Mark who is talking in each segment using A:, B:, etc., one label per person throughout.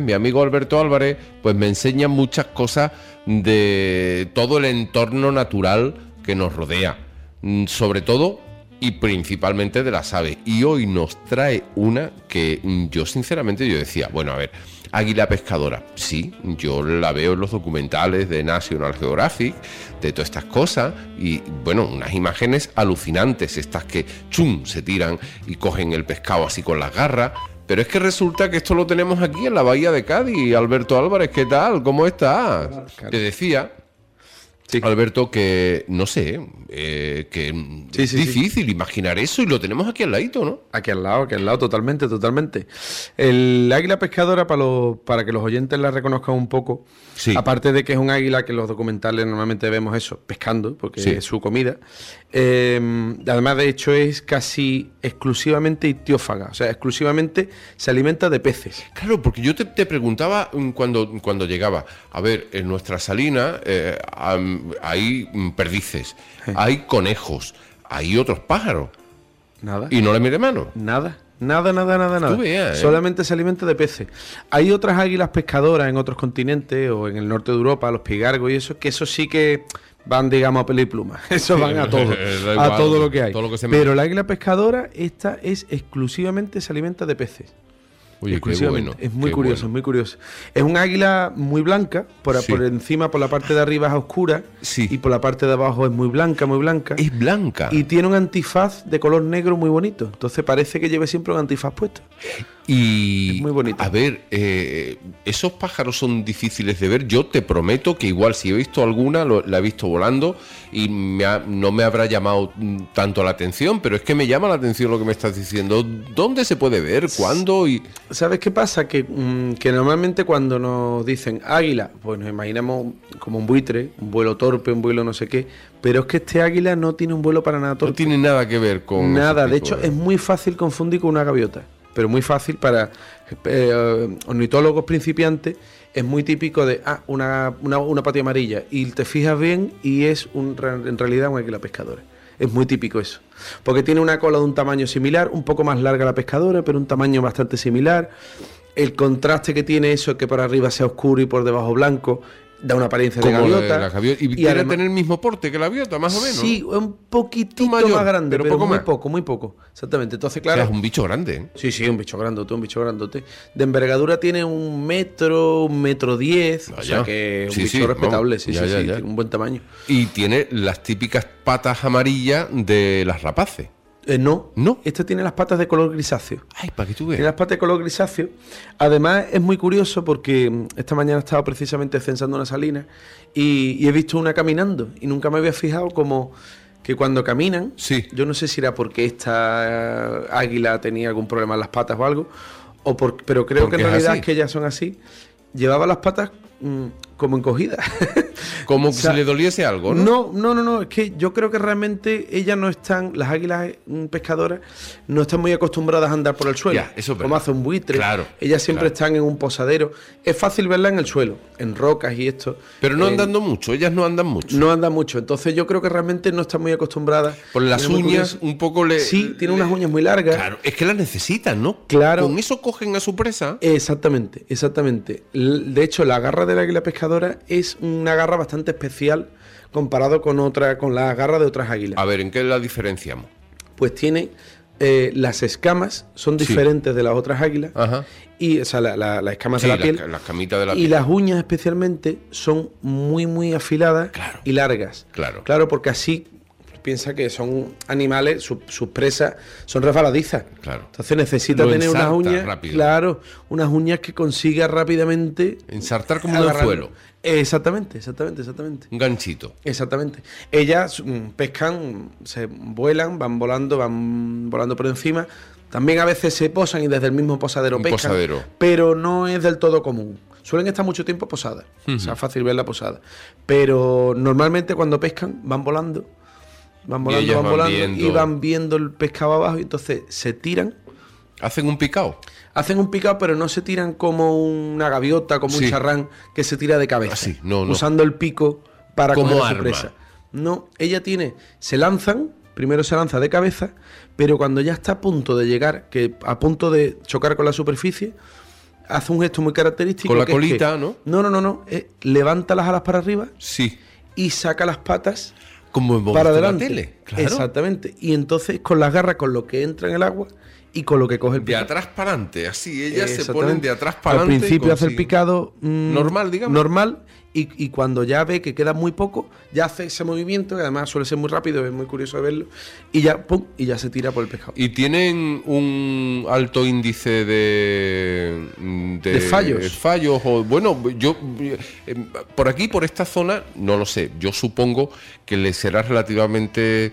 A: mi amigo Alberto Álvarez, pues me enseña muchas cosas de todo el entorno natural que nos rodea, sobre todo y principalmente de las aves. Y hoy nos trae una que yo sinceramente yo decía, bueno, a ver, águila pescadora, sí, yo la veo en los documentales de National Geographic, de todas estas cosas, y bueno, unas imágenes alucinantes, estas que chum, se tiran y cogen el pescado así con las garras. Pero es que resulta que esto lo tenemos aquí en la bahía de Cádiz. Alberto Álvarez, ¿qué tal? ¿Cómo estás? Te decía, sí, Alberto, que no sé, que es difícil imaginar eso y lo tenemos aquí al ladito, ¿no?
B: Aquí al lado, totalmente. El águila pescadora, para que los oyentes la reconozcan un poco, sí, aparte de que es un águila que en los documentales normalmente vemos eso, pescando, porque sí, es su comida, además de hecho es casi exclusivamente ictiófaga, o sea, exclusivamente se alimenta de peces.
A: Claro, porque yo te preguntaba cuando llegaba, a ver, en nuestra salina hay perdices, hay conejos, hay otros pájaros.
B: Nada.
A: ¿Y no le mete mano?
B: Nada.
A: Tú veas,
B: Solamente se alimenta de peces. Hay otras águilas pescadoras en otros continentes o en el norte de Europa, los pigargos y eso, que eso sí que van, digamos, a peli y pluma. Eso van a todo, a todo lo que hay. Lo que pero la águila pescadora, esta es exclusivamente se alimenta de peces.
A: Oye, qué bueno.
B: Es muy curioso, muy curioso. Es un águila muy blanca, por encima, por la parte de arriba es oscura, sí, y por la parte de abajo es muy blanca, muy blanca.
A: Es blanca.
B: Y tiene un antifaz de color negro muy bonito. Entonces parece que lleve siempre un antifaz puesto.
A: Y
B: es muy bonito.
A: A ver, esos pájaros son difíciles de ver. Yo te prometo que igual si he visto alguna, la he visto volando y no me habrá llamado tanto la atención, pero es que me llama la atención lo que me estás diciendo. ¿Dónde se puede ver? ¿Cuándo? Y
B: ¿sabes qué pasa? Que normalmente cuando nos dicen águila, pues nos imaginamos como un buitre, un vuelo torpe, un vuelo no sé qué, pero es que este águila no tiene un vuelo para nada torpe.
A: No tiene nada que ver con
B: nada, de hecho es muy fácil confundir con una gaviota, pero muy fácil para ornitólogos principiantes. Es muy típico de una patilla amarilla y te fijas bien y es en realidad un águila pescadora. Es muy típico eso, porque tiene una cola de un tamaño similar, un poco más larga la pescadora, pero un tamaño bastante similar. El contraste que tiene eso, que por arriba sea oscuro y por debajo blanco, da una apariencia de gaviota.
A: Y quiere además tener el mismo porte que la gaviota, más o menos.
B: Sí, un poquitito más grande, pero muy poco. Exactamente. Entonces, claro.
A: O sea, es un bicho grande, ¿eh?
B: Sí, un bicho grandote. De envergadura tiene 1 metro, 1,10 m. O sea que es un bicho respetable, vamos, tiene un buen tamaño.
A: Y tiene las típicas patas amarillas de las rapaces.
B: No, este tiene las patas de color grisáceo.
A: Ay, para que tú veas.
B: Tiene las patas de color grisáceo. Además, es muy curioso porque esta mañana he estado precisamente censando una salina y he visto una caminando y nunca me había fijado como que cuando caminan, sí, yo no sé si era porque esta águila tenía algún problema en las patas o algo, pero creo que en realidad es que ellas son así. Llevaba las patas como encogidas.
A: Como que si le doliese algo, ¿no?
B: No, es que yo creo que realmente ellas no están, las águilas pescadoras no están muy acostumbradas a andar por el suelo, como hace un buitre.
A: Claro,
B: ellas siempre están en un posadero. Es fácil verlas en el suelo, en rocas y esto.
A: Pero no andando mucho, ellas no andan mucho.
B: No andan mucho, entonces yo creo que realmente no están muy acostumbradas.
A: Por las uñas un poco
B: Sí, tiene unas uñas muy largas.
A: Claro, es que las necesitan, ¿no?
B: Claro.
A: Con eso cogen a su presa.
B: Exactamente. De hecho, la garra del águila pescadora es una garra bastante especial comparado con la garra de otras águilas.
A: A ver, ¿en qué la diferenciamos?
B: Pues tiene las escamas son diferentes de las otras águilas. Ajá. Y o sea, las escamas de la piel,
A: las camitas de la piel.
B: Y las uñas especialmente son muy afiladas y largas. Claro, porque así piensa que son animales, sus presas son resbaladizas. Claro. Entonces necesita tener unas uñas rápido. Claro, unas uñas que consiga rápidamente
A: ensartar como un anzuelo.
B: Exactamente.
A: Un ganchito.
B: Exactamente. Ellas pescan, se vuelan, van volando por encima. También a veces se posan y desde el mismo posadero pescan. Pero no es del todo común. Suelen estar mucho tiempo posadas. O sea, es fácil ver la posada. Pero normalmente cuando pescan van volando y van viendo el pescado abajo y entonces se tiran.
A: ¿Hacen un picado?
B: Hacen un picado, pero no se tiran como una gaviota, como un charrán que se tira de cabeza, usando el pico para comer a su presa. No, primero se lanza de cabeza, pero cuando ya está a punto de llegar, a punto de chocar con la superficie, hace un gesto muy característico.
A: Con la
B: que es
A: colita,
B: que,
A: ¿no?
B: No. Levanta las alas para arriba
A: Sí.
B: y saca las patas
A: Como hemos
B: para
A: visto en la
B: adelante.
A: tele. Claro.
B: Exactamente. Y entonces con las garras, con lo que entra en el agua y con lo que coge el
A: De
B: picado.
A: atrás para adelante, así. Ellas se
B: Exactamente.
A: ponen de atrás para
B: Al
A: adelante.
B: principio hace el picado
A: normal, digamos.
B: Normal, y cuando ya ve que queda muy poco, ya hace ese movimiento, que además suele ser muy rápido, es muy curioso de verlo, y ya, ¡pum!, y ya se tira por el pescado.
A: Y tienen un alto índice de
B: fallos.
A: fallos, o bueno, yo por aquí, por esta zona, no lo sé. Yo supongo que les será relativamente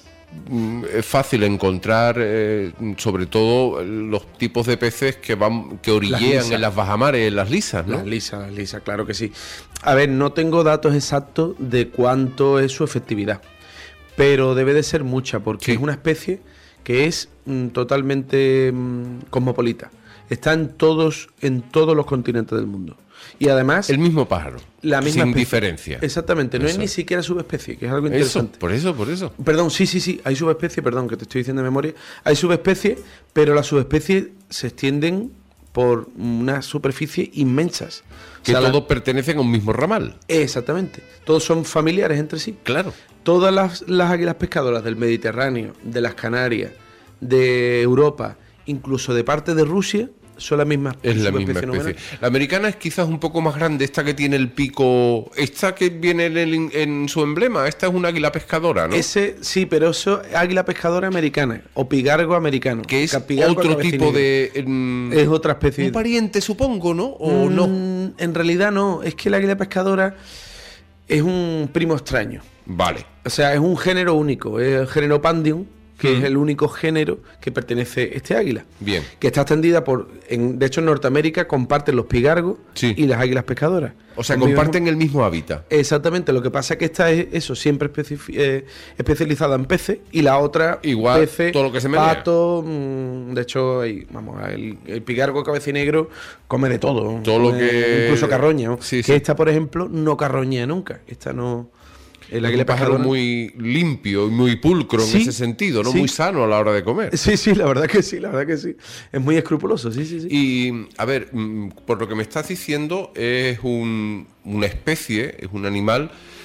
A: fácil encontrar, sobre todo los tipos de peces que orillean en las bajamares, en las lisas, ¿no?
B: Las lisas, claro que sí. A ver, no tengo datos exactos de cuánto es su efectividad, pero debe de ser mucha, porque
A: Sí.
B: es una especie que es totalmente cosmopolita. Está en todos los continentes del mundo. Y además,
A: El mismo pájaro,
B: la misma
A: sin
B: especie.
A: diferencia.
B: Exactamente, no
A: Eso.
B: es ni siquiera subespecie, que es algo
A: Eso,
B: interesante.
A: por eso.
B: Perdón, sí, hay subespecies, perdón, que te estoy diciendo de memoria. Hay subespecies, pero las subespecies se extienden por unas superficies inmensas.
A: Que
B: O sea,
A: todos pertenecen a un mismo ramal.
B: Exactamente, todos son familiares entre sí.
A: Claro.
B: Todas las águilas pescadoras del Mediterráneo, de las Canarias, de Europa, incluso de parte de Rusia, son las mismas
A: Es la misma
B: subespecies
A: especie.
B: nominales.
A: La americana es quizás un poco más grande, esta que tiene el pico, esta que viene en su emblema, esta es una águila pescadora, ¿no?
B: Ese, sí, pero eso es águila pescadora americana o pigargo americano.
A: Que es
B: Pigargo
A: otro
B: cabecinegro.
A: tipo de...
B: Es otra especie.
A: un pariente, supongo, ¿no? ¿O no?
B: En realidad no, es que la águila pescadora es un primo extraño.
A: Vale.
B: O sea, es un género único, es el género Pandium, que es el único género que pertenece a este águila.
A: Bien.
B: Que está extendida de hecho en Norteamérica comparten los pigargos
A: Sí.
B: y las águilas pescadoras.
A: O sea,
B: Son muy
A: comparten el mismo hábitat.
B: Exactamente, lo que pasa es que esta es eso, siempre especializada en peces, y la otra
A: Igual,
B: peces,
A: todo lo que se menea.
B: pato, de hecho, el pigargo cabecinegro come de todo.
A: Todo lo
B: come
A: que-
B: incluso carroña, ¿no?
A: Sí,
B: que
A: sí.
B: esta, por ejemplo, no carroña nunca. Esta no... El
A: Es
B: águila
A: un pájaro
B: pescadora-
A: muy limpio y muy pulcro en
B: Sí,
A: ese sentido, ¿no?
B: sí.
A: Muy sano a la hora de comer.
B: Sí, la verdad que sí, Es muy escrupuloso, sí.
A: Y, a ver, por lo que me estás diciendo, es una especie, es un animal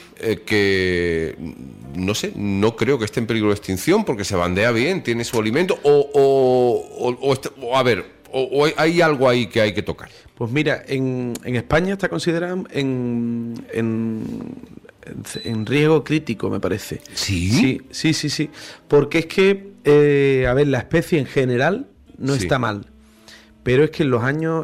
A: que, no sé, no creo que esté en peligro de extinción porque se bandea bien, tiene su alimento, o hay algo ahí que hay que tocar.
B: Pues mira, en España está considerado en riesgo crítico, me parece.
A: ¿Sí?
B: Sí. Porque es que, a ver, la especie en general no
A: Sí.
B: está mal. Pero es que en los años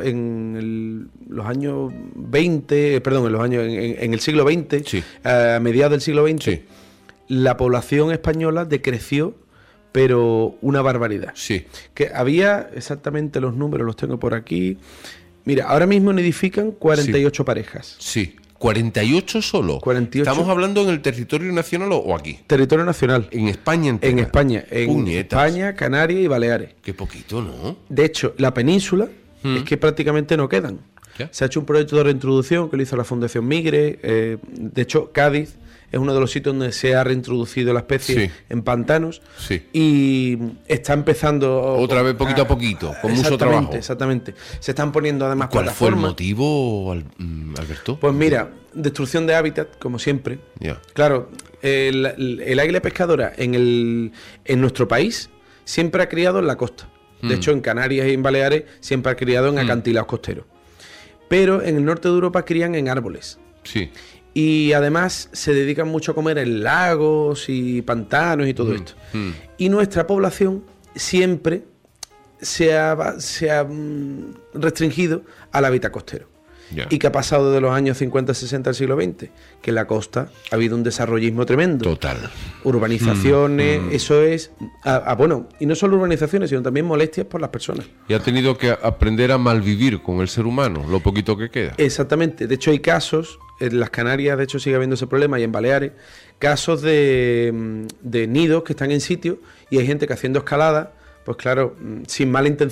B: 20, perdón, en el siglo XX,
A: Sí.
B: a mediados del siglo XX,
A: Sí.
B: la población española decreció, pero una barbaridad.
A: Sí.
B: Que había exactamente los números, los tengo por aquí. Mira, ahora mismo nidifican 48 parejas.
A: Sí. 48 solo.
B: 48.
A: ¿Estamos hablando en el territorio nacional o aquí?
B: Territorio nacional.
A: En España entera.
B: En España. En
A: Puñetas.
B: España, Canarias y Baleares.
A: Qué poquito, ¿no?
B: De hecho, la península es que prácticamente no quedan.
A: ¿Ya?
B: Se ha hecho un proyecto de reintroducción que lo hizo la Fundación Migre. De hecho, Cádiz es uno de los sitios donde se ha reintroducido la especie
A: Sí.
B: en pantanos.
A: Sí.
B: Y está empezando...
A: Otra vez poquito a poquito, con mucho trabajo.
B: Exactamente. Se están poniendo además
A: ¿Cuál fue el
B: plataformas.
A: motivo, Alberto?
B: Pues mira, destrucción de hábitat, como siempre.
A: Ya.
B: Claro, el águila pescadora en nuestro país siempre ha criado en la costa. De hecho, en Canarias y en Baleares siempre ha criado en acantilados costeros. Pero en el norte de Europa crían en árboles.
A: Sí.
B: Y además se dedican mucho a comer en lagos y pantanos y todo esto. Y nuestra población siempre se ha restringido al hábitat costero.
A: Ya.
B: ¿Y qué ha pasado desde los años 50, 60 del siglo XX? Que en la costa ha habido un desarrollismo tremendo.
A: Total.
B: Urbanizaciones, eso es... bueno, y no solo urbanizaciones, sino también molestias por las personas.
A: Y ha tenido que aprender a malvivir con el ser humano, lo poquito que queda.
B: Exactamente. De hecho, hay casos, en las Canarias, de hecho, sigue habiendo ese problema, y en Baleares, casos de nidos que están en sitio y hay gente que haciendo escalada, pues claro, sin mala intención,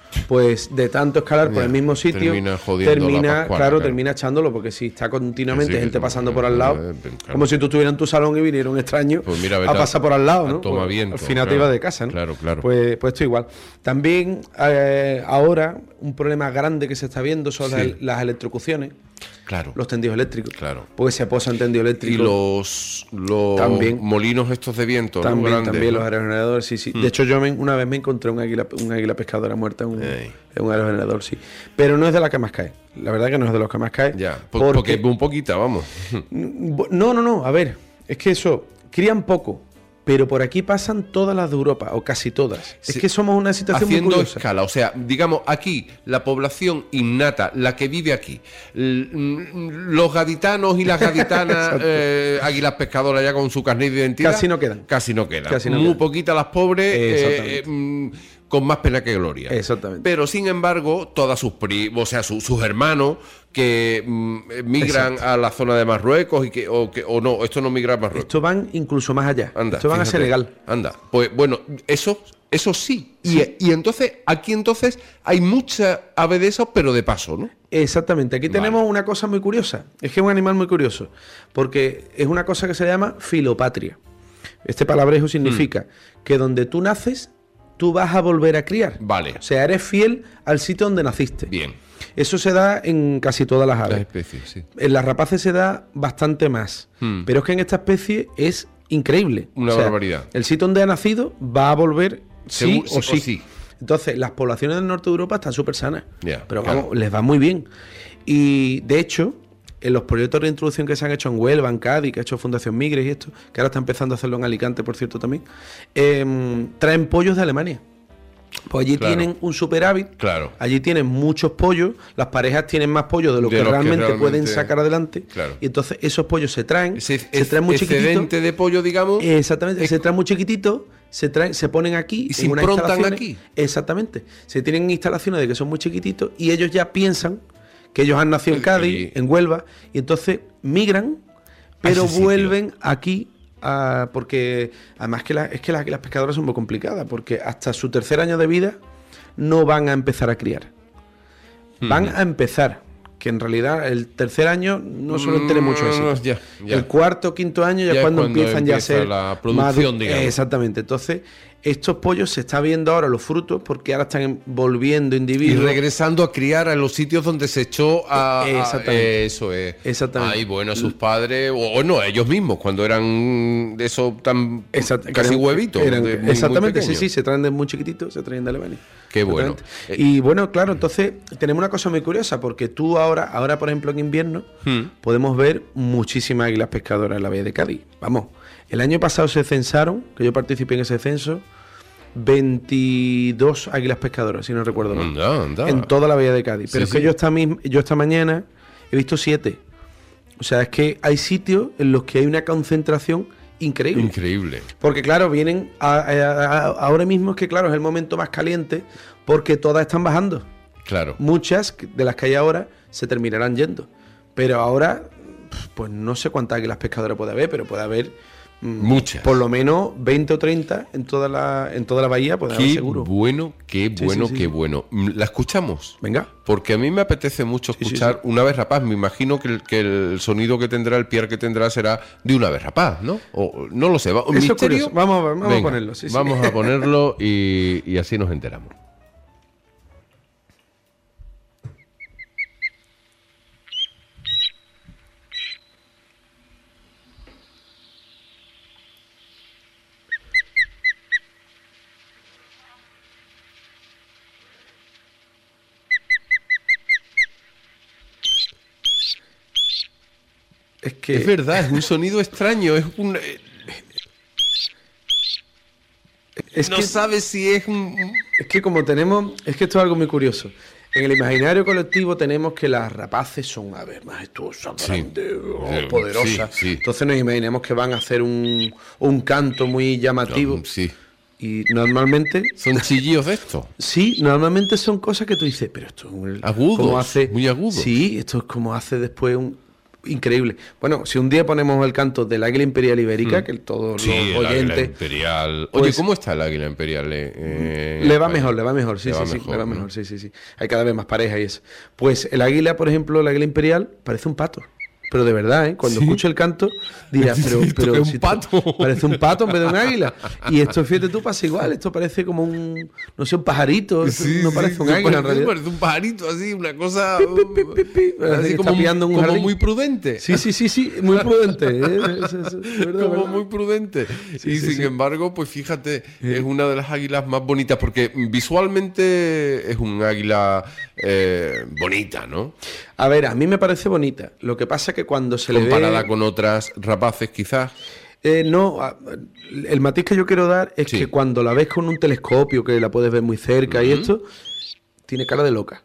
B: pues de tanto escalar por
A: Ya,
B: el mismo sitio,
A: termina jodiendo la Pascuala, claro.
B: termina echándolo, porque si está continuamente
A: Sí,
B: gente
A: sí,
B: pasando
A: sí,
B: por al lado,
A: claro.
B: como si tú estuvieras en tu salón y viniera un extraño
A: Pues mira,
B: a pasar por al lado, ¿no?
A: toma
B: Pues,
A: viento,
B: al final te
A: claro.
B: ibas de casa, ¿no?
A: Claro.
B: Pues esto igual. También ahora un problema grande que se está viendo son
A: Sí.
B: las electrocuciones,
A: Claro.
B: los tendidos eléctricos.
A: Claro.
B: Porque se posan tendidos
A: Y
B: eléctricos.
A: los
B: También.
A: molinos estos de viento, ¿no?
B: También,
A: Grandes,
B: también
A: ¿no?
B: los aerogeneradores, sí. De hecho, yo una vez me encontré un águila pescadora muerta
A: Ey.
B: en un aerogenerador, sí. Pero no es de la que más cae. La verdad que no es de los que más cae.
A: Ya, porque un poquito, vamos.
B: No. A ver, es que eso, crían poco. Pero por aquí pasan todas las de Europa, o casi todas.
A: Sí.
B: Es que somos una situación muy
A: Haciendo
B: curiosa.
A: escala, o sea, digamos, aquí, la población innata, la que vive aquí, los gaditanos y las gaditanas, águilas pescadoras ya con su carnet de identidad.
B: Casi no quedan.
A: Casi no quedan.
B: Casi no
A: Muy
B: quedan.
A: poquitas las pobres,
B: Exactamente.
A: con más pena que gloria.
B: Exactamente.
A: Pero sin embargo, todas sus o sea, sus hermanos que migran
B: Exacto.
A: a la zona de Marruecos o no, esto no migra a Marruecos.
B: Esto van incluso más allá.
A: Anda,
B: Esto van
A: fíjate.
B: a Senegal.
A: Anda, pues bueno, eso sí. Y entonces, aquí entonces hay mucha ave de esos, pero de paso, ¿no?
B: Exactamente, aquí
A: Vale.
B: tenemos una cosa muy curiosa, es que es un animal muy curioso, porque es una cosa que se llama filopatria. Este palabrejo significa que donde tú naces, tú vas a volver a criar.
A: Vale.
B: O sea, eres fiel al sitio donde naciste.
A: Bien.
B: Eso se da en casi todas las
A: Las
B: aves.
A: especies, sí.
B: En las rapaces se da bastante más, pero es que en esta especie es increíble.
A: Una barbaridad.
B: El sitio donde ha nacido va a volver sí
A: Seguro-
B: o
A: sí o
B: sí.
A: sí.
B: Entonces, las poblaciones del norte de Europa están súper sanas.
A: Ya,
B: Pero
A: claro.
B: vamos, les va muy bien. Y de hecho, en los proyectos de introducción que se han hecho en Huelva, en Cádiz, que ha hecho Fundación Migres y esto, que ahora está empezando a hacerlo en Alicante, por cierto, también, traen pollos de Alemania. Pues allí
A: Claro.
B: tienen un superávit,
A: Claro.
B: allí tienen muchos pollos, las parejas tienen más pollos de lo
A: De
B: que
A: los que
B: realmente pueden
A: realmente-
B: sacar adelante,
A: Claro.
B: y entonces esos pollos se traen,
A: Ese
B: se traen muy chiquititos.
A: excedente de pollo, digamos.
B: Exactamente, se traen muy chiquititos, se ponen aquí
A: Y se
B: en unas
A: improntan
B: instalaciones.
A: aquí.
B: Exactamente. Se tienen instalaciones de que son muy chiquititos y ellos ya piensan que ellos han nacido en Cádiz, en Huelva, y entonces migran, pero
A: ese sitio.
B: vuelven aquí porque además es que las águilas pescadoras son muy complicadas, porque hasta su tercer año de vida no van a empezar a criar. Van a empezar, que en realidad el tercer año no suelen tener mucho éxito.
A: Ya.
B: El cuarto o quinto año ya
A: Ya
B: es
A: es
B: cuando
A: cuando
B: empiezan ya a
A: empieza
B: ser
A: la producción, digamos.
B: Exactamente. Entonces, estos pollos se está viendo ahora los frutos porque ahora están volviendo
A: Y
B: individuos.
A: regresando a criar a los sitios donde se echó
B: Exactamente.
A: eso es.
B: Exactamente.
A: Ay, bueno, a sus padres, o no, ellos mismos, cuando eran de esos tan
B: Exact-
A: casi
B: eran-
A: huevitos.
B: eran-
A: de muy
B: exactamente, sí,
A: pequeños.
B: sí, se traen de muy chiquititos, se traen de Alemania.
A: Qué bueno.
B: Exactamente. Y bueno, claro, entonces tenemos una cosa muy curiosa, porque tú ahora por ejemplo en invierno, podemos ver muchísimas águilas pescadoras en la bahía de Cádiz. Vamos, el año pasado se censaron, que yo participé en ese censo, 22 águilas pescadoras, si no recuerdo mal.
A: Anda.
B: En toda la bahía de Cádiz. Pero
A: Sí,
B: es que
A: sí.
B: yo esta mañana he visto 7. O sea, es que hay sitios en los que hay una concentración increíble.
A: Increíble.
B: Porque claro, vienen ahora mismo es que claro, es el momento más caliente porque todas están bajando.
A: Claro.
B: Muchas de las que hay ahora se terminarán yendo. Pero ahora, pues no sé cuántas águilas pescadoras puede haber, pero puede haber
A: Muchas.
B: por lo menos 20 o 30 en toda la bahía, puede haber
A: Qué
B: seguro.
A: bueno, qué
B: Sí,
A: bueno,
B: sí, sí.
A: qué bueno. ¿La escuchamos?
B: Venga.
A: Porque a mí me apetece mucho
B: Sí, sí,
A: escuchar una ave rapaz. Me imagino que el sonido que tendrá, el piar que tendrá será de una ave rapaz, ¿no? O no lo sé. ¿Un
B: Eso es
A: misterio?
B: curioso. Vamos a
A: Venga,
B: ponerlo. Sí, sí.
A: vamos a ponerlo y así nos enteramos.
B: Es que
A: Es verdad, es un sonido extraño.
B: es
A: No
B: que
A: sabes si es un...
B: Es que como tenemos, es que esto es algo muy curioso. En el imaginario colectivo tenemos que las rapaces son aves majestuosas,
A: Sí.
B: grandes,
A: Sí,
B: poderosas.
A: sí, sí.
B: Entonces nos imaginamos que van a hacer un canto muy llamativo.
A: Sí.
B: Y normalmente,
A: Son chillillos de esto.
B: sí, normalmente son cosas que tú dices, pero esto es
A: Agudos,
B: como hace,
A: muy agudos.
B: Sí, esto es como hace después increíble. Bueno, si un día ponemos el canto del águila imperial ibérica, que todos
A: Sí,
B: los
A: el águila
B: oyentes...
A: imperial. Oye,
B: pues,
A: ¿cómo está el águila imperial?
B: le va mejor, sí,
A: Le va
B: sí,
A: mejor,
B: le va
A: ¿no?
B: mejor, sí. Hay cada vez más parejas y eso. Pues el águila, por ejemplo, el águila imperial, parece un pato. Pero de verdad, ¿eh? Cuando escuche el canto, dirás,
A: ¿Esto
B: pero
A: qué es un
B: si
A: pato?
B: parece un pato en vez de un águila. Y esto, fíjate tú, pasa igual. Esto parece como no sé, un pajarito. Esto no parece un águila, en realidad.
A: Parece un pajarito así, una cosa...
B: Parece
A: así
B: que
A: como,
B: está pillando en un
A: como
B: jardín.
A: muy prudente.
B: Sí, muy prudente. Es verdad,
A: Como
B: ¿verdad?
A: muy prudente.
B: Sí,
A: Y
B: sí,
A: sin embargo, pues fíjate, es una de las águilas más bonitas, porque visualmente es un águila bonita, ¿no?
B: A ver, a mí me parece bonita. Lo que pasa es que cuando se le ve...
A: Comparada con otras rapaces, quizás.
B: No, el matiz que yo quiero dar es
A: Sí.
B: que cuando la ves con un telescopio, que la puedes ver muy cerca y esto, tiene cara de loca.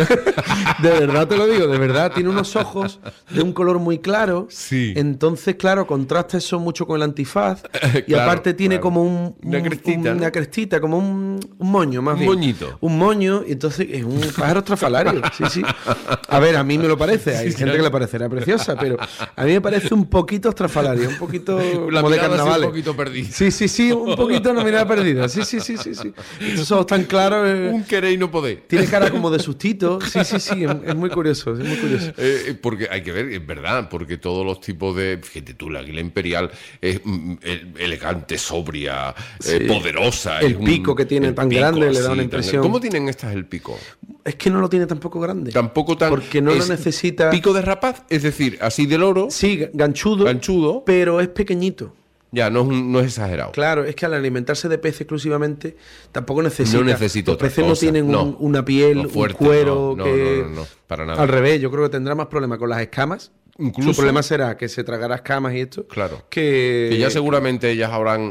B: De verdad te lo digo, de verdad. Tiene unos ojos de un color muy claro.
A: Sí.
B: Entonces, claro, contrasta eso mucho con el antifaz. Y
A: Claro,
B: aparte tiene
A: claro.
B: como
A: Una crestita,
B: una
A: ¿no?
B: crestita, como un moño más
A: Un
B: bien.
A: moñito.
B: Un moño, y entonces es un pájaro estrafalario. Sí. A ver, a mí me lo parece. Hay gente que le parecerá preciosa, pero a mí me parece un poquito estrafalario, un poquito
A: La
B: como de
A: mirada así
B: carnavales.
A: un poquito perdida.
B: Sí, un poquito una mirada perdida. Sí. Estos ojos tan claros.
A: Un querer y no poder.
B: Tiene cara como de sustito. Sí, es muy curioso, es muy curioso.
A: Porque hay que ver, es verdad, porque todos los tipos de... Fíjate tú, la águila imperial es elegante, sobria,
B: Sí.
A: poderosa.
B: El
A: es un-
B: pico que tiene
A: el
B: tan
A: pico
B: grande le da
A: así,
B: una
A: tan-
B: impresión.
A: ¿Cómo tienen estas el pico?
B: Es que no lo tiene tampoco grande.
A: Tampoco tan...
B: Porque no lo
A: es
B: necesita.
A: Pico de rapaz, es decir, así del oro,
B: Sí, ganchudo,
A: ganchudo,
B: pero es pequeñito.
A: ya, no es exagerado.
B: Claro, es que al alimentarse de peces exclusivamente tampoco necesita.
A: No necesito
B: Los
A: otra
B: peces no
A: cosa.
B: tienen
A: No.
B: una piel,
A: No, fuerte,
B: un cuero
A: no,
B: que.
A: no, para nada.
B: Al revés, yo creo que tendrá más problemas con las escamas.
A: Incluso-
B: Su problema será que se tragará escamas y esto.
A: Claro.
B: Que
A: Que ya seguramente ellas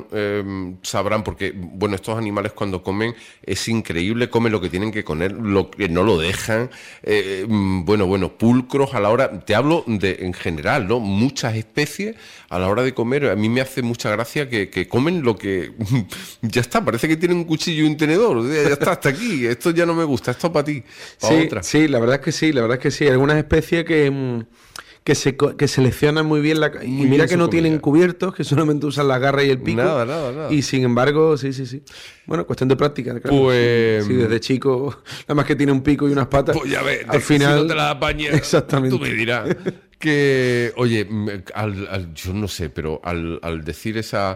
A: sabrán, porque, bueno, estos animales cuando comen es increíble, comen lo que tienen que comer, lo que no lo dejan. Bueno, pulcros a la hora, te hablo de en general, ¿no? Muchas especies a la hora de comer, a mí me hace mucha gracia que comen lo que... ya está, parece que tienen un cuchillo y un tenedor, o sea, ya está, hasta aquí, esto ya no me gusta, esto para ti, para
B: Sí,
A: otra.
B: sí, la verdad es que sí, la verdad es que sí. Hay algunas especies que seleccionan muy bien y
A: Muy
B: mira
A: bien
B: que
A: su
B: no tienen
A: comida.
B: cubiertos, que solamente usan las garras y el pico.
A: Nada.
B: Y sin embargo, sí. Bueno, cuestión de práctica, claro.
A: Pues-
B: Sí, desde chico, nada más que tiene un pico y unas patas.
A: Pues ya ves,
B: al final
A: si no te la apañas,
B: Exactamente.
A: tú me dirás que, oye, yo no sé, pero al decir esa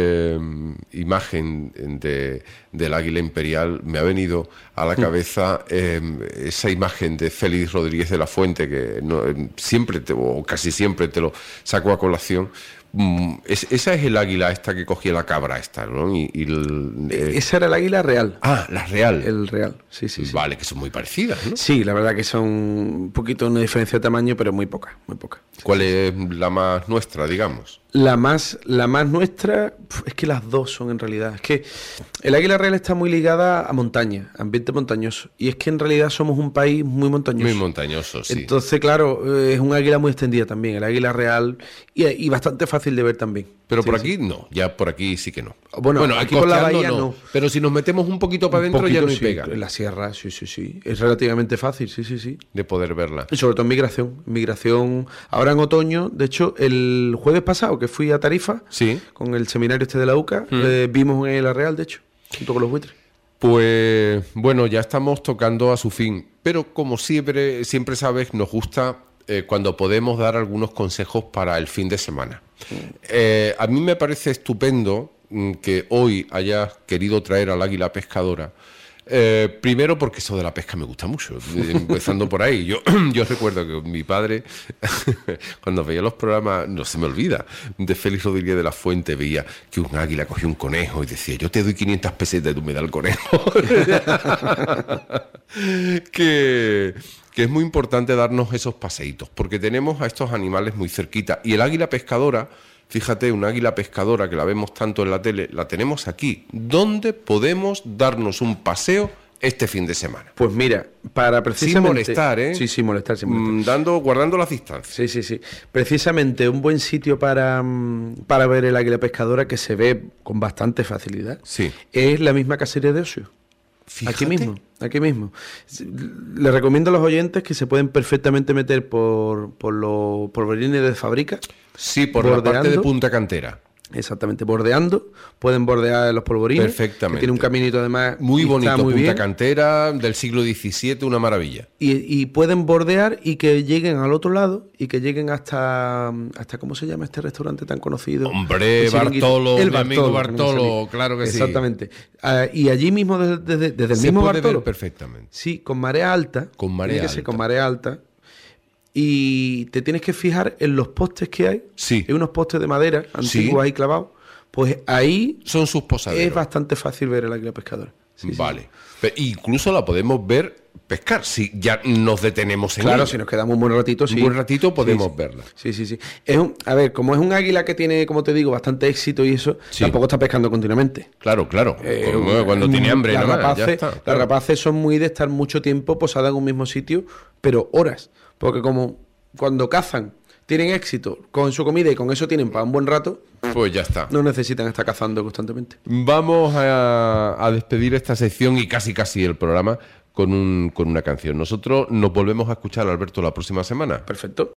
A: imagen del águila imperial, me ha venido a la cabeza esa imagen de Félix Rodríguez de la Fuente, que siempre, o casi siempre te lo saco a colación. Esa es el águila esta que cogía la cabra esta, ¿no?
B: Esa era el águila real.
A: La real.
B: El real, sí.
A: Vale, que son muy parecidas, ¿no?
B: Sí, la verdad que son un poquito una diferencia de tamaño, pero muy poca.
A: ¿Cuál es la más nuestra, digamos?
B: La más nuestra, es que las dos son en realidad. Es que el águila real está muy ligada a montaña, ambiente montañoso. Y es que en realidad somos un país muy montañoso.
A: Muy montañoso, sí.
B: Entonces, claro, es un águila muy extendida también, el águila real, y bastante fácil de ver también.
A: Pero
B: Sí,
A: por
B: sí.
A: aquí no, ya por aquí sí que no.
B: Bueno, aquí por la
A: costeando
B: bahía no.
A: Pero si nos metemos un poquito para adentro ya
B: Un
A: no hay
B: poquito, sí,
A: pega
B: en la sierra, sí. Es relativamente fácil, sí.
A: de poder verla.
B: Y sobre todo en migración. Migración, ahora en otoño, de hecho, el jueves pasado que fui a Tarifa,
A: Sí.
B: con el seminario este de la UCA, vimos en el Real, de hecho, junto con los buitres.
A: Pues bueno, ya estamos tocando a su fin, pero como siempre sabes, nos gusta cuando podemos dar algunos consejos para el fin de semana. A mí me parece estupendo que hoy hayas querido traer al águila pescadora. Primero porque eso de la pesca me gusta mucho, empezando por ahí. Yo recuerdo que mi padre, cuando veía los programas, no se me olvida, de Félix Rodríguez de la Fuente, veía que un águila cogía un conejo y decía, yo te doy 500 pesetas y tú me das el conejo. que es muy importante darnos esos paseitos, porque tenemos a estos animales muy cerquita. Y el águila pescadora, fíjate, una águila pescadora que la vemos tanto en la tele, la tenemos aquí. ¿Dónde podemos darnos un paseo este fin de semana?
B: Pues mira, para precisamente...
A: Sin molestar, ¿eh?
B: Sí, sin molestar, sin molestar.
A: Guardando las distancias.
B: Sí. Precisamente un buen sitio para ver el águila pescadora, que se ve con bastante facilidad,
A: Sí.
B: es la misma casería de Osio.
A: Fíjate.
B: Aquí mismo. Les recomiendo a los oyentes que se pueden perfectamente meter por los polvorines de fábrica.
A: Sí, por la parte de Punta Cantera.
B: Exactamente, bordeando, pueden bordear los polvorines.
A: Perfectamente.
B: Que tiene un caminito además
A: muy bonito,
B: muy
A: Punta
B: bien.
A: Cantera del siglo XVII, una maravilla.
B: Y pueden bordear y que lleguen al otro lado y que lleguen hasta ¿cómo se llama este restaurante tan conocido?
A: Hombre, Bartolo,
B: el
A: mi amigo
B: Bartolo,
A: Bartolo, claro que sí.
B: Exactamente. Y allí mismo, desde el
A: Se
B: mismo
A: puede
B: Bartolo.
A: ver perfectamente.
B: Sí, con marea alta.
A: Con marea
B: Tiene que ser
A: alta.
B: con marea alta. Y te tienes que fijar en los postes que hay.
A: Sí.
B: Hay unos postes de madera antiguos
A: Sí.
B: ahí clavados. Pues ahí
A: Son sus posaderos.
B: es bastante fácil ver el águila pescadora. Sí, sí,
A: vale. Pero incluso la podemos ver pescar si ya nos detenemos en
B: Claro,
A: ella.
B: si nos quedamos un buen ratito, sí.
A: Un buen ratito podemos
B: Sí, sí.
A: verla.
B: Sí, sí, sí. A ver, como es un águila que tiene, como te digo, bastante éxito y eso,
A: Sí.
B: tampoco está pescando continuamente.
A: Claro, claro. Como cuando tiene hambre,
B: las
A: nada más, ya
B: rapaces,
A: está,
B: las
A: claro.
B: rapaces son muy de estar mucho tiempo posadas en un mismo sitio, pero horas. Porque como cuando cazan, tienen éxito con su comida y con eso tienen para un buen rato,
A: Pues ya está.
B: no necesitan estar cazando constantemente.
A: Vamos a despedir esta sección y casi el programa con una canción. Nosotros nos volvemos a escuchar, Alberto, la próxima semana.
B: Perfecto.